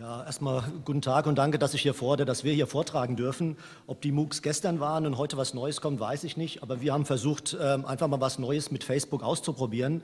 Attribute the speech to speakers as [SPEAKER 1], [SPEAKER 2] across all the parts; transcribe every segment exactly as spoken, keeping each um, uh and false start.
[SPEAKER 1] Ja, erstmal guten Tag und danke, dass ich hier fordere, dass wir hier vortragen dürfen. Ob die MOOCs gestern waren und heute was Neues kommt, weiß ich nicht. Aber wir haben versucht, einfach mal was Neues mit Facebook auszuprobieren.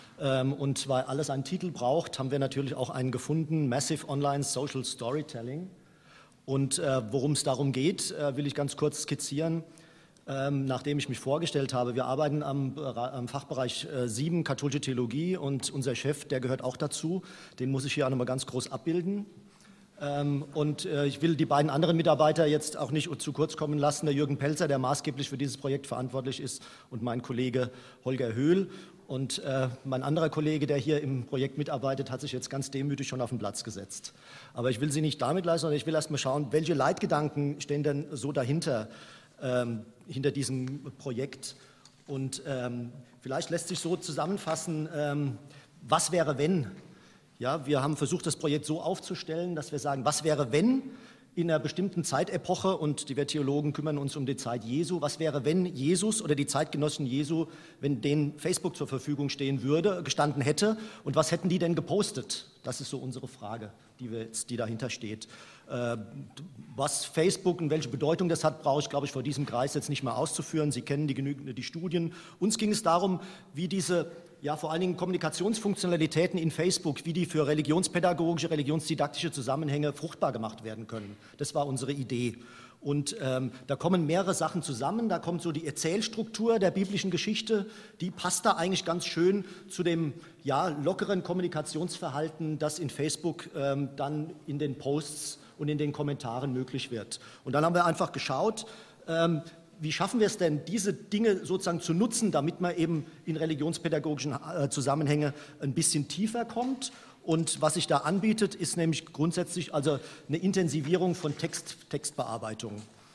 [SPEAKER 1] Und weil alles einen Titel braucht, haben wir natürlich auch einen gefunden, Massive Online Social Storytelling. Und worum es darum geht, will ich ganz kurz skizzieren. Ähm, nachdem ich mich vorgestellt habe. Wir arbeiten am, am Fachbereich äh, sieben, katholische Theologie, und unser Chef, der gehört auch dazu. Den muss ich hier auch nochmal ganz groß abbilden. Ähm, und äh, ich will die beiden anderen Mitarbeiter jetzt auch nicht zu kurz kommen lassen. Der Jürgen Pelzer, der maßgeblich für dieses Projekt verantwortlich ist, und mein Kollege Holger Höhl. Und äh, mein anderer Kollege, der hier im Projekt mitarbeitet, hat sich jetzt ganz demütig schon auf den Platz gesetzt. Aber ich will Sie nicht damit lassen, sondern ich will erst mal schauen, welche Leitgedanken stehen denn so dahinter. Ähm, hinter diesem Projekt. Und ähm, vielleicht lässt sich so zusammenfassen, ähm, was wäre, wenn? Ja, wir haben versucht, das Projekt so aufzustellen, dass wir sagen, was wäre, wenn in einer bestimmten Zeitepoche, und die wir Theologen kümmern uns um die Zeit Jesu, was wäre, wenn Jesus oder die Zeitgenossen Jesu, wenn denen Facebook zur Verfügung stehen würde, gestanden hätte, und was hätten die denn gepostet? Das ist so unsere Frage, die, wir jetzt, die dahinter steht. Äh, was Facebook und welche Bedeutung das hat, brauche ich, glaube ich, vor diesem Kreis jetzt nicht mehr auszuführen. Sie kennen die, genügend, die Studien. Uns ging es darum, wie diese, ja, vor allen Dingen Kommunikationsfunktionalitäten in Facebook, wie die für religionspädagogische, religionsdidaktische Zusammenhänge fruchtbar gemacht werden können. Das war unsere Idee. Und ähm, da kommen mehrere Sachen zusammen. Da kommt so die Erzählstruktur der biblischen Geschichte, die passt da eigentlich ganz schön zu dem ja, lockeren Kommunikationsverhalten, das in Facebook ähm, dann in den Posts und in den Kommentaren möglich wird. Und dann haben wir einfach geschaut, ähm, wie schaffen wir es denn, diese Dinge sozusagen zu nutzen, damit man eben in religionspädagogischen äh, Zusammenhänge ein bisschen tiefer kommt. Und was sich da anbietet, ist nämlich grundsätzlich also eine Intensivierung von Text, Textbearbeitung.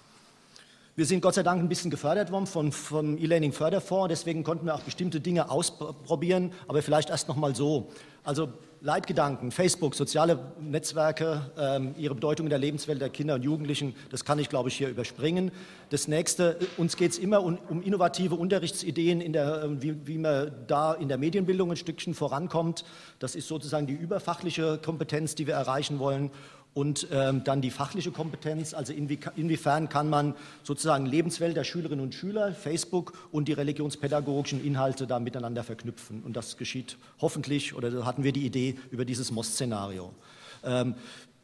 [SPEAKER 1] Wir sind Gott sei Dank ein bisschen gefördert worden vom, vom E-Learning-Förderfonds, deswegen konnten wir auch bestimmte Dinge ausprobieren, aber vielleicht erst noch mal so. Also Leitgedanken, Facebook, soziale Netzwerke, ähm, ihre Bedeutung in der Lebenswelt der Kinder und Jugendlichen, das kann ich, glaube ich, hier überspringen. Das Nächste, uns geht es immer um, um innovative Unterrichtsideen, in der, wie, wie man da in der Medienbildung ein Stückchen vorankommt. Das ist sozusagen die überfachliche Kompetenz, die wir erreichen wollen. Und ähm, dann die fachliche Kompetenz, also inwie, inwiefern kann man sozusagen Lebenswelt der Schülerinnen und Schüler, Facebook und die religionspädagogischen Inhalte da miteinander verknüpfen. Und das geschieht hoffentlich, oder da hatten wir die Idee über dieses M O S-Szenario. Ähm,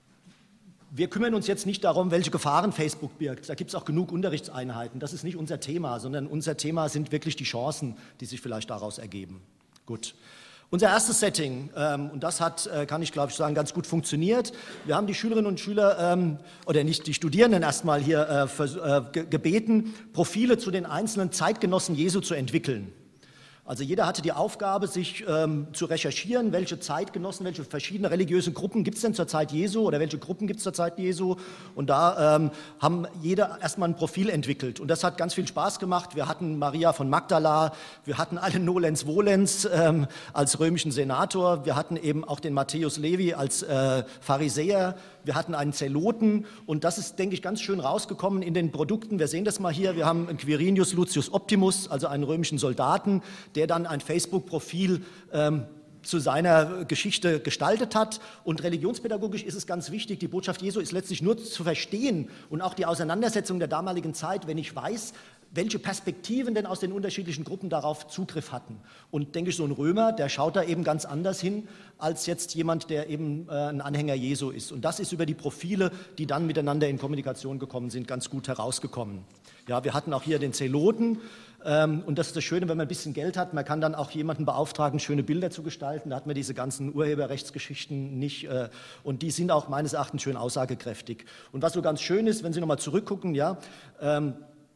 [SPEAKER 1] wir kümmern uns jetzt nicht darum, welche Gefahren Facebook birgt. Da gibt es auch genug Unterrichtseinheiten. Das ist nicht unser Thema, sondern unser Thema sind wirklich die Chancen, die sich vielleicht daraus ergeben. Gut. Unser erstes Setting, ähm, und das hat, äh, kann ich glaube ich sagen, ganz gut funktioniert. Wir haben die Schülerinnen und Schüler, ähm, oder nicht die Studierenden erstmal hier äh, vers- äh, ge- gebeten, Profile zu den einzelnen Zeitgenossen Jesu zu entwickeln. Also jeder hatte die Aufgabe, sich ähm, zu recherchieren, welche Zeitgenossen, welche verschiedene religiöse Gruppen gibt es denn zur Zeit Jesu oder welche Gruppen gibt es zur Zeit Jesu. Und da ähm, haben jeder erstmal ein Profil entwickelt. Und das hat ganz viel Spaß gemacht. Wir hatten Maria von Magdala, wir hatten alle Nolens Volens ähm, als römischen Senator, wir hatten eben auch den Matthäus Levi als äh, Pharisäer, wir hatten einen Zeloten, und das ist, denke ich, ganz schön rausgekommen in den Produkten. Wir sehen das mal hier, wir haben einen Quirinius Lucius Optimus, also einen römischen Soldaten, der dann ein Facebook-Profil ähm, zu seiner Geschichte gestaltet hat. Und religionspädagogisch ist es ganz wichtig, die Botschaft Jesu ist letztlich nur zu verstehen und auch die Auseinandersetzung der damaligen Zeit, wenn ich weiß, welche Perspektiven denn aus den unterschiedlichen Gruppen darauf Zugriff hatten. Und denke ich, so ein Römer, der schaut da eben ganz anders hin, als jetzt jemand, der eben äh, ein Anhänger Jesu ist. Und das ist über die Profile, die dann miteinander in Kommunikation gekommen sind, ganz gut herausgekommen. Ja, wir hatten auch hier den Zeloten. Ähm, und das ist das Schöne, wenn man ein bisschen Geld hat, man kann dann auch jemanden beauftragen, schöne Bilder zu gestalten. Da hat man diese ganzen Urheberrechtsgeschichten nicht. Äh, und die sind auch meines Erachtens schön aussagekräftig. Und was so ganz schön ist, wenn Sie nochmal zurückgucken, ja, ähm,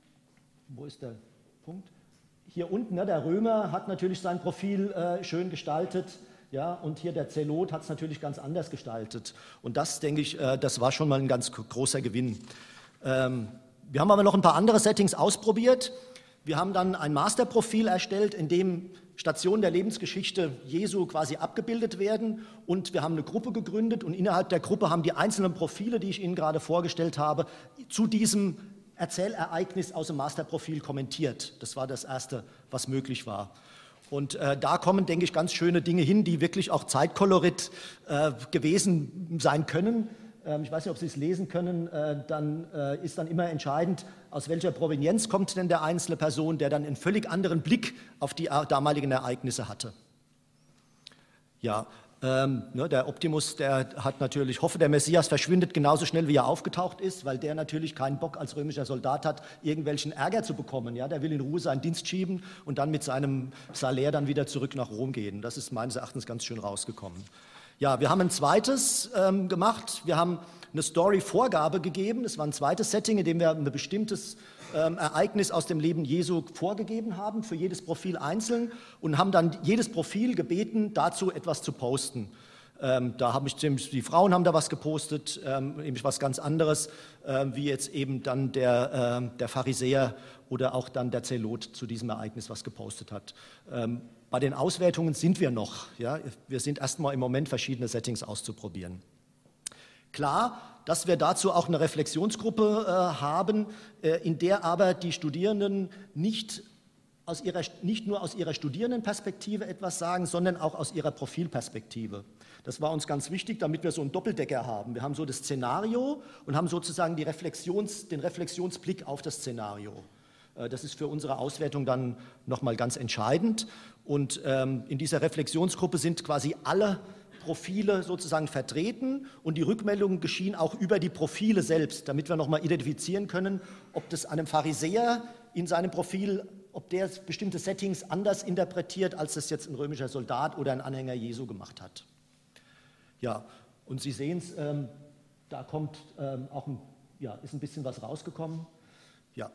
[SPEAKER 1] wo ist der Punkt? Hier unten, ne, der Römer hat natürlich sein Profil äh, schön gestaltet, ja, und hier der Zelot hat es natürlich ganz anders gestaltet. Und das, denke ich, äh, das war schon mal ein ganz großer Gewinn. Ähm, wir haben aber noch ein paar andere Settings ausprobiert. Wir haben dann ein Masterprofil erstellt, in dem Stationen der Lebensgeschichte Jesu quasi abgebildet werden, und wir haben eine Gruppe gegründet, und innerhalb der Gruppe haben die einzelnen Profile, die ich Ihnen gerade vorgestellt habe, zu diesem Erzählereignis aus dem Masterprofil kommentiert. Das war das Erste, was möglich war. Und äh, da kommen, denke ich, ganz schöne Dinge hin, die wirklich auch Zeitkolorit äh, gewesen sein können. Ähm, ich weiß nicht, ob Sie es lesen können. Äh, dann äh, ist dann immer entscheidend, aus welcher Provenienz kommt denn der einzelne Person, der dann einen völlig anderen Blick auf die damaligen Ereignisse hatte. Ja, ähm, ne, der Optimus, der hat natürlich, hoffe, der Messias verschwindet genauso schnell, wie er aufgetaucht ist, weil der natürlich keinen Bock als römischer Soldat hat, irgendwelchen Ärger zu bekommen. Ja? Der will in Ruhe seinen Dienst schieben und dann mit seinem Salär dann wieder zurück nach Rom gehen. Das ist meines Erachtens ganz schön rausgekommen. Ja, wir haben ein zweites ähm, gemacht. Wir haben eine Story-Vorgabe gegeben. Das war ein zweites Setting, in dem wir ein bestimmtes ähm, Ereignis aus dem Leben Jesu vorgegeben haben, für jedes Profil einzeln, und haben dann jedes Profil gebeten, dazu etwas zu posten. Ähm, da haben ich, die Frauen haben da was gepostet, ähm, nämlich was ganz anderes, äh, wie jetzt eben dann der, äh, der Pharisäer oder auch dann der Zelot zu diesem Ereignis was gepostet hat. Ähm, bei den Auswertungen sind wir noch. Ja? Wir sind erstmal im Moment, verschiedene Settings auszuprobieren. Klar, dass wir dazu auch eine Reflexionsgruppe äh, haben, äh, in der aber die Studierenden nicht, aus ihrer, nicht nur aus ihrer Studierendenperspektive etwas sagen, sondern auch aus ihrer Profilperspektive. Das war uns ganz wichtig, damit wir so einen Doppeldecker haben. Wir haben so das Szenario und haben sozusagen die Reflexions, den Reflexionsblick auf das Szenario. Äh, das ist für unsere Auswertung dann nochmal ganz entscheidend. Und ähm, in dieser Reflexionsgruppe sind quasi alle Profile sozusagen vertreten, und die Rückmeldungen geschehen auch über die Profile selbst, damit wir nochmal identifizieren können, ob das einem Pharisäer in seinem Profil, ob der bestimmte Settings anders interpretiert, als das jetzt ein römischer Soldat oder ein Anhänger Jesu gemacht hat. Ja, und Sie sehen es, ähm, da kommt ähm, auch ein, ja, ist ein bisschen was rausgekommen. Ja.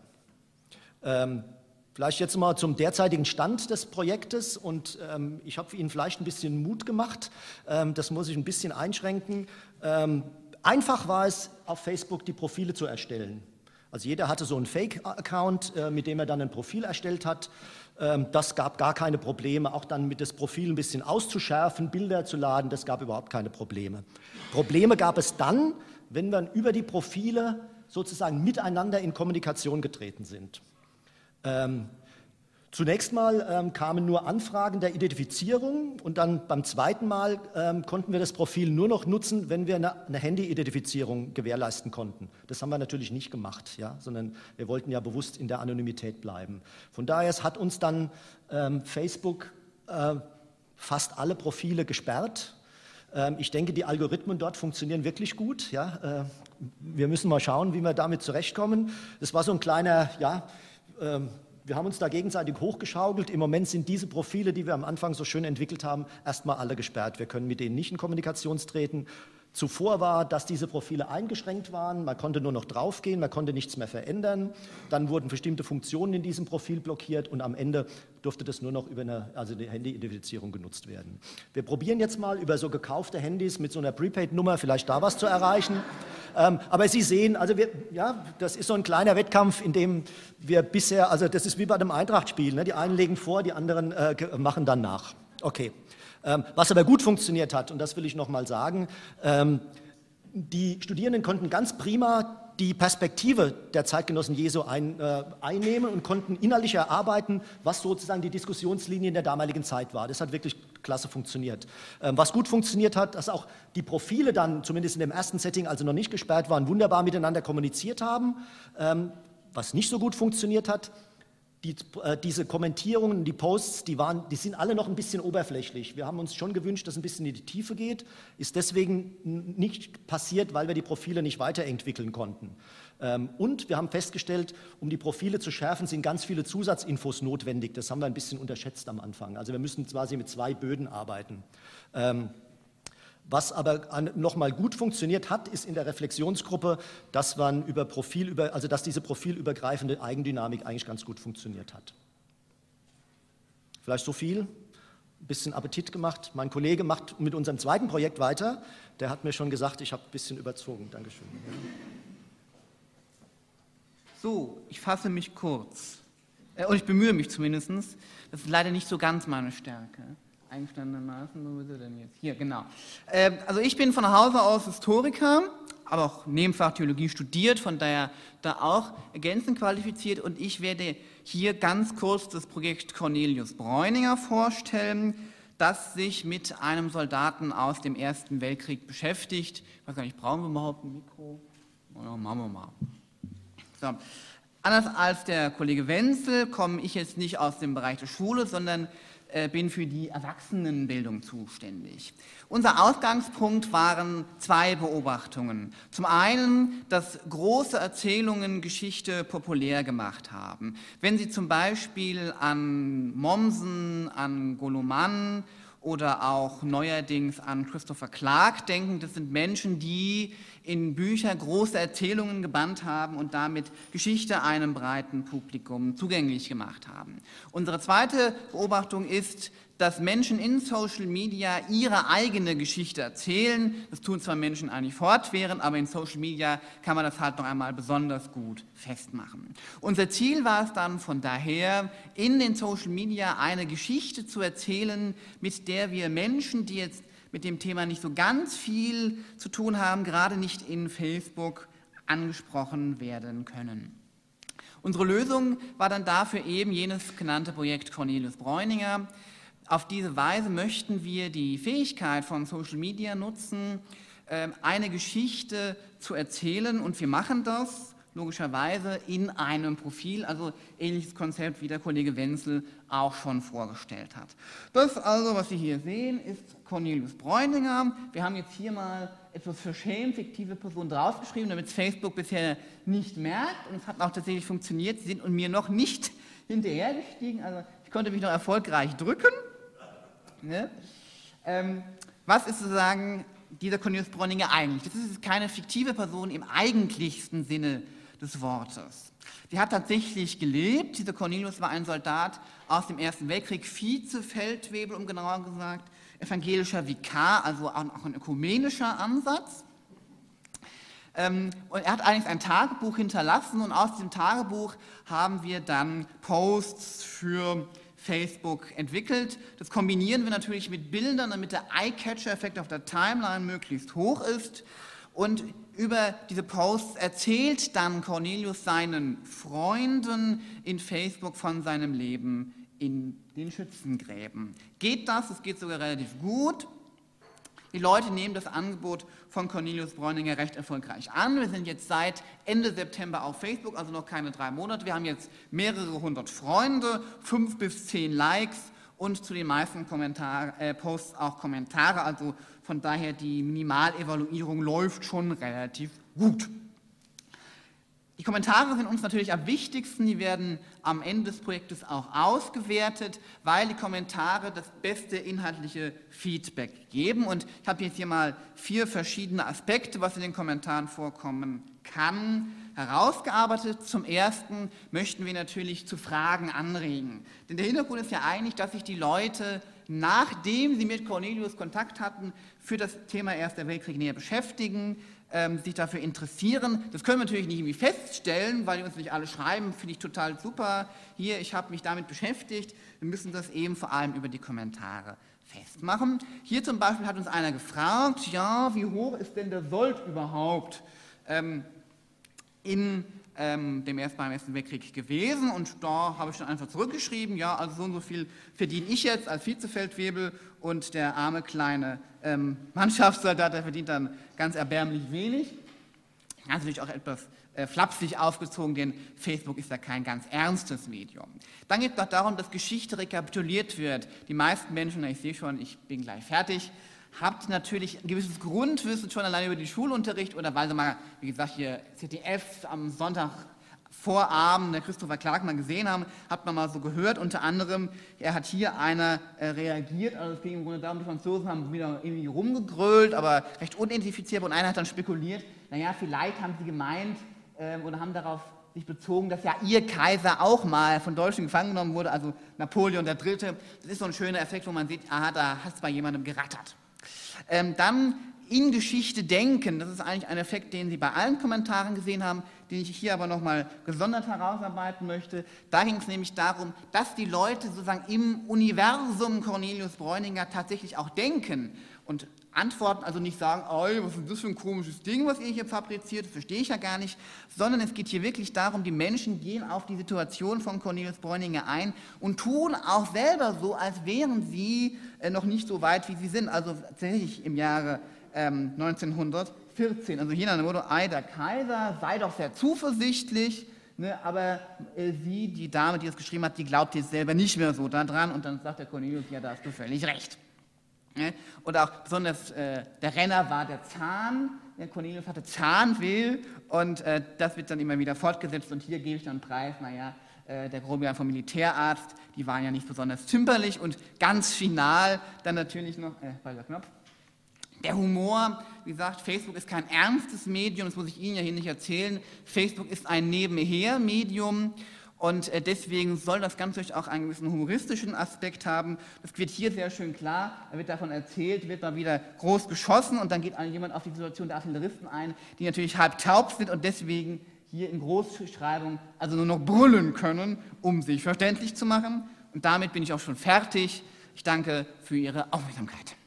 [SPEAKER 1] Ähm, Vielleicht jetzt mal zum derzeitigen Stand des Projektes, und ähm, ich habe Ihnen vielleicht ein bisschen Mut gemacht, ähm, das muss ich ein bisschen einschränken. Ähm, einfach war es, auf Facebook die Profile zu erstellen. Also jeder hatte so einen Fake-Account, äh, mit dem er dann ein Profil erstellt hat. Ähm, das gab gar keine Probleme, auch dann mit das Profil ein bisschen auszuschärfen, Bilder zu laden, das gab überhaupt keine Probleme. Probleme gab es dann, wenn wir über die Profile sozusagen miteinander in Kommunikation getreten sind. Ähm, zunächst mal ähm, kamen nur Anfragen der Identifizierung, und dann beim zweiten Mal ähm, konnten wir das Profil nur noch nutzen, wenn wir eine, eine Handy-Identifizierung gewährleisten konnten. Das haben wir natürlich nicht gemacht, ja, sondern wir wollten ja bewusst in der Anonymität bleiben. Von daher hat uns dann ähm, Facebook äh, fast alle Profile gesperrt. Ähm, ich denke, die Algorithmen dort funktionieren wirklich gut. Ja. Äh, wir müssen mal schauen, wie wir damit zurechtkommen. Das war so ein kleiner, ja, wir haben uns da gegenseitig hochgeschaukelt. Im Moment sind diese Profile, die wir am Anfang so schön entwickelt haben, erstmal alle gesperrt. Wir können mit denen nicht in Kommunikation treten. Zuvor war, dass diese Profile eingeschränkt waren. Man konnte nur noch draufgehen, man konnte nichts mehr verändern. Dann wurden bestimmte Funktionen in diesem Profil blockiert, und am Ende durfte das nur noch über eine, also die Handy-Identifizierung genutzt werden. Wir probieren jetzt mal über so gekaufte Handys mit so einer Prepaid-Nummer vielleicht da was zu erreichen. Ähm, aber Sie sehen, also wir, ja, das ist so ein kleiner Wettkampf, in dem wir bisher, also das ist wie bei einem Eintracht-Spiel, ne? Die einen legen vor, die anderen äh, machen dann nach. Okay. Ähm, was aber gut funktioniert hat, und das will ich noch mal sagen, ähm, die Studierenden konnten ganz prima die Perspektive der Zeitgenossen Jesu ein, äh, einnehmen und konnten innerlich erarbeiten, was sozusagen die Diskussionslinie in der damaligen Zeit war. Das hat wirklich klasse funktioniert. Ähm, was gut funktioniert hat, dass auch die Profile dann, zumindest in dem ersten Setting, also noch nicht gesperrt waren, wunderbar miteinander kommuniziert haben. Ähm, was nicht so gut funktioniert hat, Die, äh, diese Kommentierungen, die Posts, die, waren, die sind alle noch ein bisschen oberflächlich. Wir haben uns schon gewünscht, dass es ein bisschen in die Tiefe geht. Ist deswegen nicht passiert, weil wir die Profile nicht weiterentwickeln konnten. Ähm, und wir haben festgestellt, um die Profile zu schärfen, sind ganz viele Zusatzinfos notwendig. Das haben wir ein bisschen unterschätzt am Anfang. Also wir müssen quasi mit zwei Böden arbeiten. Ähm, Was aber nochmal gut funktioniert hat, ist in der Reflexionsgruppe, dass man über Profil, über, also dass diese profilübergreifende Eigendynamik eigentlich ganz gut funktioniert hat. Vielleicht so viel, ein bisschen Appetit gemacht. Mein Kollege macht mit unserem zweiten Projekt weiter. Der hat mir schon gesagt, ich habe ein bisschen überzogen. Dankeschön.
[SPEAKER 2] So, ich fasse mich kurz. Äh, und ich bemühe mich zumindest. Das ist leider nicht so ganz meine Stärke. einverstandenermaßen, wo ist er denn jetzt? Hier, genau. Ähm, also ich bin von Hause aus Historiker, aber auch Nebenfach Theologie studiert, von daher da auch ergänzend qualifiziert, und ich werde hier ganz kurz das Projekt Cornelius Bräuninger vorstellen, das sich mit einem Soldaten aus dem Ersten Weltkrieg beschäftigt. Ich weiß gar nicht, brauchen wir überhaupt ein Mikro? Ja, machen wir mal. So. Anders als der Kollege Wenzel komme ich jetzt nicht aus dem Bereich der Schule, sondern äh, bin für die Erwachsenenbildung zuständig. Unser Ausgangspunkt waren zwei Beobachtungen. Zum einen, dass große Erzählungen Geschichte populär gemacht haben. Wenn Sie zum Beispiel an Mommsen, an Goloman oder auch neuerdings an Christopher Clark denken, das sind Menschen, die in Bücher große Erzählungen gebannt haben und damit Geschichte einem breiten Publikum zugänglich gemacht haben. Unsere zweite Beobachtung ist, dass Menschen in Social Media ihre eigene Geschichte erzählen. Das tun zwar Menschen eigentlich fortwährend, aber in Social Media kann man das halt noch einmal besonders gut festmachen. Unser Ziel war es dann von daher, in den Social Media eine Geschichte zu erzählen, mit der wir Menschen, die jetzt mit dem Thema nicht so ganz viel zu tun haben, gerade nicht in Facebook angesprochen werden können. Unsere Lösung war dann dafür eben jenes genannte Projekt Cornelius Bräuninger. Auf diese Weise möchten wir die Fähigkeit von Social Media nutzen, eine Geschichte zu erzählen, und wir machen das logischerweise in einem Profil, also ähnliches Konzept, wie der Kollege Wenzel auch schon vorgestellt hat. Das also, was Sie hier sehen, ist Cornelius Bräuninger. Wir haben jetzt hier mal etwas verschämt fiktive Person draufgeschrieben, damit es Facebook bisher nicht merkt, und es hat auch tatsächlich funktioniert. Sie sind und mir noch nicht hinterhergestiegen, also ich konnte mich noch erfolgreich drücken. Ne? Ähm, was ist sozusagen dieser Cornelius Bräuninger eigentlich? Das ist keine fiktive Person im eigentlichsten Sinne des Wortes. Sie hat tatsächlich gelebt. Dieser Cornelius war ein Soldat aus dem Ersten Weltkrieg, Vizefeldwebel, um genauer gesagt, evangelischer Vikar, also auch ein ökumenischer Ansatz. Ähm, und er hat eigentlich ein Tagebuch hinterlassen, und aus diesem Tagebuch haben wir dann Posts für Facebook entwickelt. Das kombinieren wir natürlich mit Bildern, damit der Eye-Catcher-Effekt auf der Timeline möglichst hoch ist. Und über diese Posts erzählt dann Cornelius seinen Freunden in Facebook von seinem Leben in den Schützengräben. Geht das? Es geht sogar relativ gut. Die Leute nehmen das Angebot von Cornelius Bräuninger recht erfolgreich an. Wir sind jetzt seit Ende September auf Facebook, also noch keine drei Monate. Wir haben jetzt mehrere hundert Freunde, fünf bis zehn Likes und zu den meisten Kommentar, äh, Posts auch Kommentare. Also von daher, die Minimalevaluierung läuft schon relativ gut. Die Kommentare sind uns natürlich am wichtigsten, die werden am Ende des Projektes auch ausgewertet, weil die Kommentare das beste inhaltliche Feedback geben. Und ich habe jetzt hier mal vier verschiedene Aspekte, was in den Kommentaren vorkommen kann, herausgearbeitet. Zum Ersten möchten wir natürlich zu Fragen anregen. Denn der Hintergrund ist ja eigentlich, dass sich die Leute, nachdem sie mit Cornelius Kontakt hatten, für das Thema Erster Weltkrieg näher beschäftigen, ähm, sich dafür interessieren. Das können wir natürlich nicht irgendwie feststellen, weil die uns nicht alle schreiben, finde ich total super. Hier, ich habe mich damit beschäftigt. Wir müssen das eben vor allem über die Kommentare festmachen. Hier zum Beispiel hat uns einer gefragt, ja, wie hoch ist denn der Sold überhaupt ähm, in ähm, dem Ersten, beim Ersten Weltkrieg gewesen? Und da habe ich dann einfach zurückgeschrieben, ja, also so und so viel verdiene ich jetzt als Vizefeldwebel, und der arme kleine ähm, Mannschaftssoldat, der verdient dann ganz erbärmlich wenig. Das ist natürlich auch etwas äh, flapsig aufgezogen, denn Facebook ist ja kein ganz ernstes Medium. Dann geht es noch darum, dass Geschichte rekapituliert wird. Die meisten Menschen, ich sehe schon, ich bin gleich fertig, habt natürlich ein gewisses Grundwissen schon allein über den Schulunterricht oder weil sie mal, wie gesagt, hier Z D F am Sonntag Vorabend der Christopher Clark mal gesehen haben, hat man mal so gehört, unter anderem, er hat hier einer äh, reagiert, also es ging im Grunde darum, die Franzosen haben wieder irgendwie rumgegrölt, aber recht unidentifizierbar, und einer hat dann spekuliert, naja, vielleicht haben sie gemeint äh, oder haben darauf sich bezogen, dass ja ihr Kaiser auch mal von Deutschen gefangen genommen wurde, also Napoleon der Dritte. Das ist so ein schöner Effekt, wo man sieht, aha, da hat es bei jemandem gerattert. Ähm, dann in Geschichte denken. Das ist eigentlich ein Effekt, den Sie bei allen Kommentaren gesehen haben, den ich hier aber nochmal gesondert herausarbeiten möchte. Da ging es nämlich darum, dass die Leute sozusagen im Universum Cornelius Bräuninger tatsächlich auch denken und antworten, also nicht sagen, oh, was ist das für ein komisches Ding, was ihr hier fabriziert, das verstehe ich ja gar nicht, sondern es geht hier wirklich darum, die Menschen gehen auf die Situation von Cornelius Bräuninger ein und tun auch selber so, als wären sie äh, noch nicht so weit, wie sie sind, also tatsächlich im Jahre ähm, neunzehnhundertvierzehn, also hier nach dem Motto, ei, der Kaiser, sei doch sehr zuversichtlich, ne, aber äh, sie, die Dame, die das geschrieben hat, die glaubt jetzt selber nicht mehr so daran und dann sagt der Cornelius, ja, da hast du völlig recht. Und auch besonders äh, der Renner war der Zahn, der Cornelius hatte Zahnweh und äh, das wird dann immer wieder fortgesetzt und hier gebe ich dann einen Preis, naja, äh, der Grobian vom Militärarzt, die waren ja nicht besonders zimperlich und ganz final dann natürlich noch, äh, falscher Knopf, der Humor, wie gesagt, Facebook ist kein ernstes Medium, das muss ich Ihnen ja hier nicht erzählen, Facebook ist ein Nebenher-Medium. Und deswegen soll das Ganze auch einen gewissen humoristischen Aspekt haben. Das wird hier sehr schön klar, da wird davon erzählt, wird mal wieder groß geschossen und dann geht jemand auf die Situation der Artilleristen ein, die natürlich halb taub sind und deswegen hier in Großschreibung also nur noch brüllen können, um sich verständlich zu machen. Und damit bin ich auch schon fertig. Ich danke für Ihre Aufmerksamkeit.